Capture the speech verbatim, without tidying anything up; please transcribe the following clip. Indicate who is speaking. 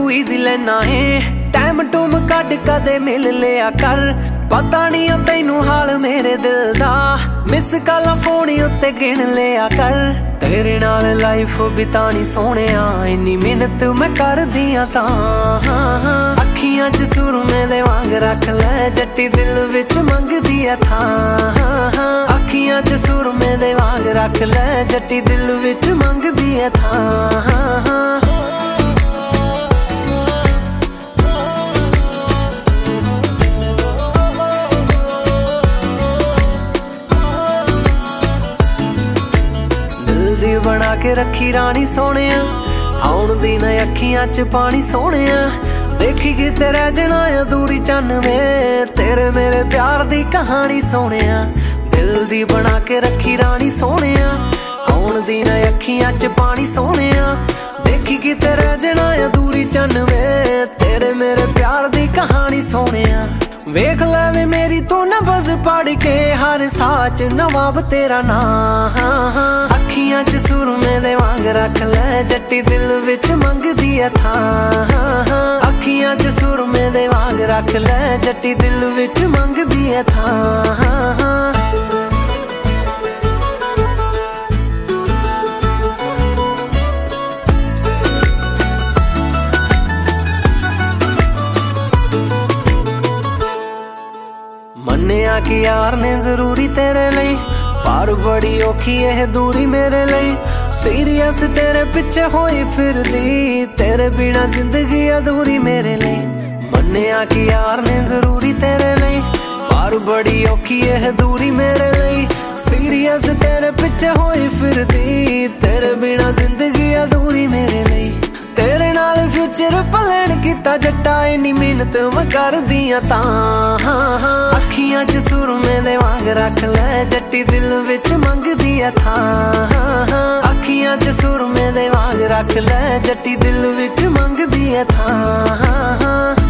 Speaker 1: तू ईजी लेना है टाइम टूम कट कदे मिल लिया कर पता नहीं तैनू हाल मेरे दिल दा मिस काला फोन उत्ते गिन लिया कर तेरे नाल लाइफ बितानी सोने इन्नी मेहनत मैं कर दिया ता अखियां च सुरमे दे वांग रख ले जट्टी दिल विच मंगदी है था अखियां च सुरमे दे वांग रख ले जट्टी दिल विच मंगदी है था बना के रखी रानी सोने आउण दी न अखियां च पानी सोने देखी कि तेरे जना अधूरी चन में तेरे मेरे प्यार दी कहानी सोने दिल दी बना के रखी रानी सोने आउण दी न अखियां च पानी सोने देखी कि तेरे जना अधूरी चन में तेरे मेरे प्यार दी कहानी सोने वेख ले मेरी तू न बस पढ़ के हर साच नवाब तेरा ना अखियां च सुरमे दे वांग रख ले जट्टी दिल विच मंगदी है था अखियां च सुरमे दे वांग रख ले जट्टी दिल विच मंगदी है था मन्निया कि यार ने जरूरी तेरे लिए पर बड़ी औखी है दूरी मेरे लिए सीरियस तेरे पिछे होई फिरदी तेरे बिना जिंदगी अधूरी मेरे लिए मन्निया कि यार ने जरूरी तेरे लिए पर बड़ी औखी है दूरी मेरे लिए सीरियस तेरे पिछे होई फिरदी तेरे बिना जिंदगी अधूरी मेरे लिए तेरे नाल फ्यूचर प्लान कीता जट्टा इन्नी मेहनत मैं कर दिया ता अखियां च सुरमे दे वांग रख ले जट्टी दिल विच मंगदी है था अखियां च सुरमे दे वांग रख ले जट्टी दिल विच मंगदी है था